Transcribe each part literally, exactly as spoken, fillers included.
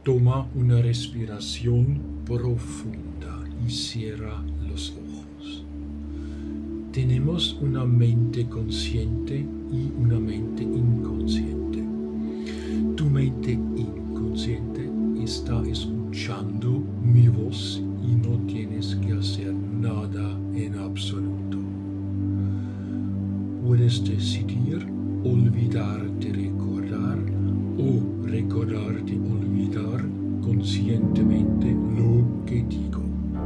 Toma una respiración profunda y cierra los ojos. Tenemos una mente consciente y una mente inconsciente. Tu mente inconsciente está escuchando mi voz y no tienes que hacer nada en absoluto. Puedes decidir olvidarte recordar o recordarte olvidar conscientemente lo que digo.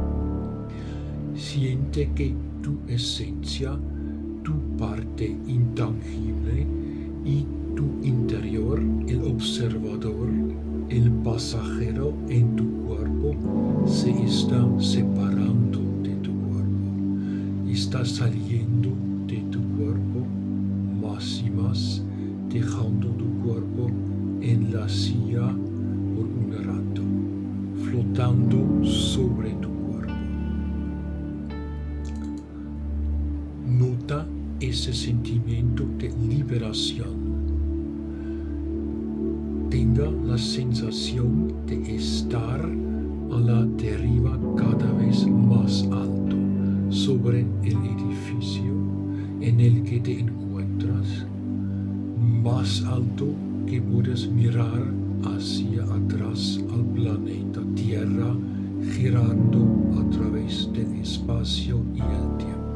Siente que tu esencia, tu parte intangible y tu interior, el observador, el pasajero en tu cuerpo, se está separando de tu cuerpo. Está saliendo de tu cuerpo más y más, dejando tu cuerpo en la silla por un rato, flotando sobre tu cuerpo. Nota ese sentimiento de liberación. Tenga la sensación de estar a la deriva cada vez más alto sobre el edificio en el que te encuentras, más alto que puedes mirar hacia atrás al planeta Tierra, girando a través del espacio y el tiempo.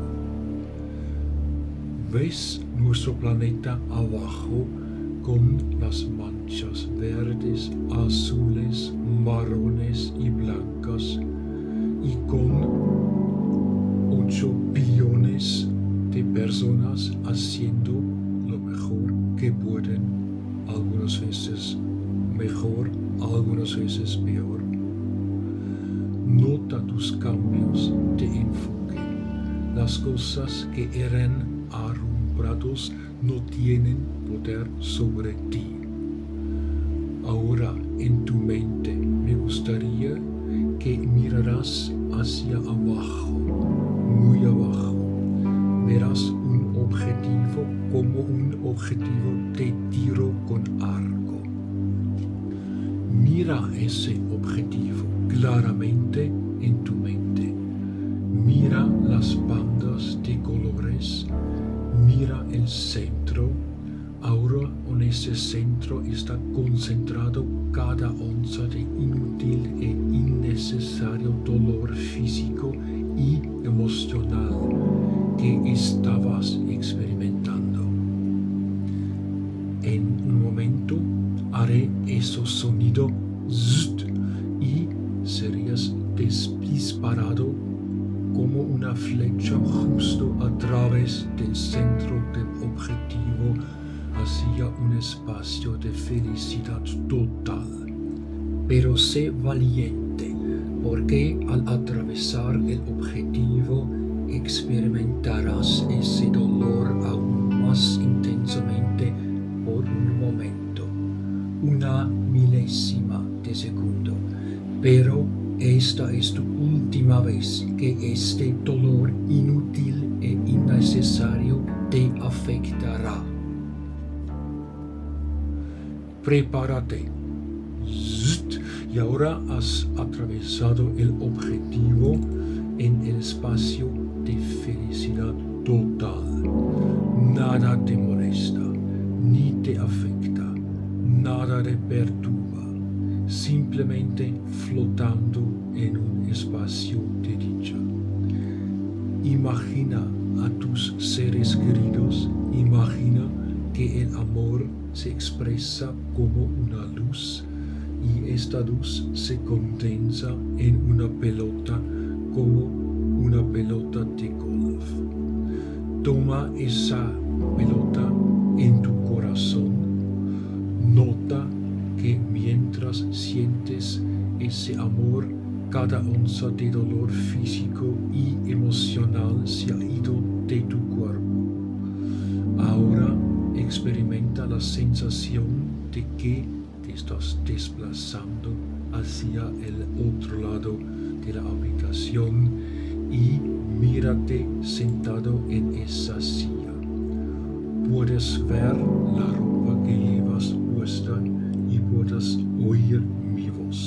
¿Ves nuestro planeta abajo con las manchas verdes, azules, marrones y blancas y con ocho billones de personas haciendo lo mejor que pueden? Algunas veces mejor, algunas veces peor. Nota tus cambios de enfoque. Las cosas que eran arrumbrados no tienen poder sobre ti. Ahora en tu mente me gustaría que miraras hacia abajo, muy abajo. Verás un objetivo como un objetivo de tiro con arco. Mira ese objetivo claramente en tu mente. Mira las bandas de colores. Mira el centro. Ahora en ese centro está concentrado cada onza de inútil e innecesario dolor físico y emocional que estabas experimentando. En un momento haré ese sonido zzzt, y serías disparado como una flecha justo a través del centro del objetivo hacia un espacio de felicidad total. Pero sé valiente, porque al atravesar el objetivo experimentarás ese dolor aún más intensamente por un momento, una milésima de segundo, pero esta es tu última vez que este dolor inútil e innecesario te afectará. Prepárate. Zzzt, y ahora has atravesado el objetivo en el espacio de felicidad total. Nada te molesta, ni te afecta, nada te perturba, simplemente flotando en un espacio de dicha. Imagina a tus seres queridos, imagina que el amor se expresa como una luz y esta luz se condensa en una pelota como una pelota de golf. Toma esa pelota en tu corazón. Nota que mientras sientes ese amor, cada onza de dolor físico y emocional se ha ido de tu cuerpo. Ahora experimenta la sensación de que te estás desplazando hacia el otro lado de la habitación y mírate sentado en esa silla. Puedes ver la ropa que llevas puesta y puedes oír mi voz.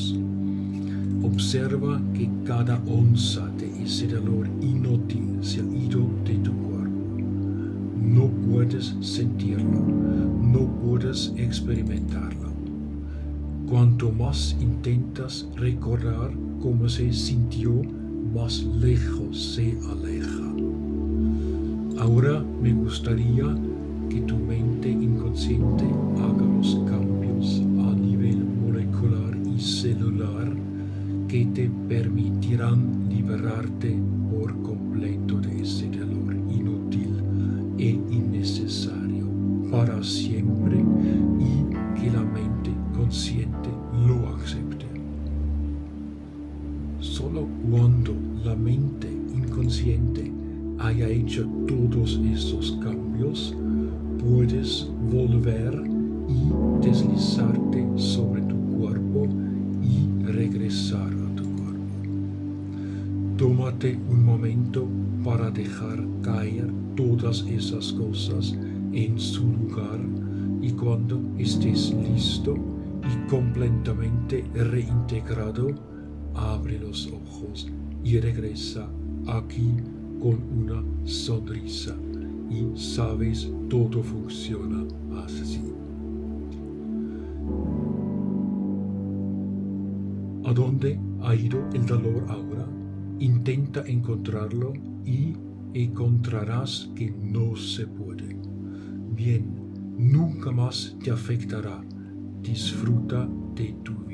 Observa que cada onza de ese dolor inútil se ha ido de tu cuerpo. No puedes sentirlo, no puedes experimentarlo. Cuanto más intentas recordar cómo se sintió, más lejos se aleja. Ahora me gustaría que tu mente inconsciente haga los cambios a nivel molecular y celular que te permitirán liberarte por completo de ese dolor inútil e innecesario para siempre y que la mente consciente lo acepte. Solo cuando la mente inconsciente haya hecho todos esos cambios, puedes volver y deslizarte sobre tu cuerpo y regresar a tu cuerpo. Tómate un momento para dejar caer todas esas cosas en su lugar y cuando estés listo y completamente reintegrado, abre los ojos y regresa aquí con una sonrisa y sabes, todo funciona así. ¿A dónde ha ido el dolor ahora? Intenta encontrarlo y encontrarás que no se puede. Bien, nunca más te afectará. Disfruta de tu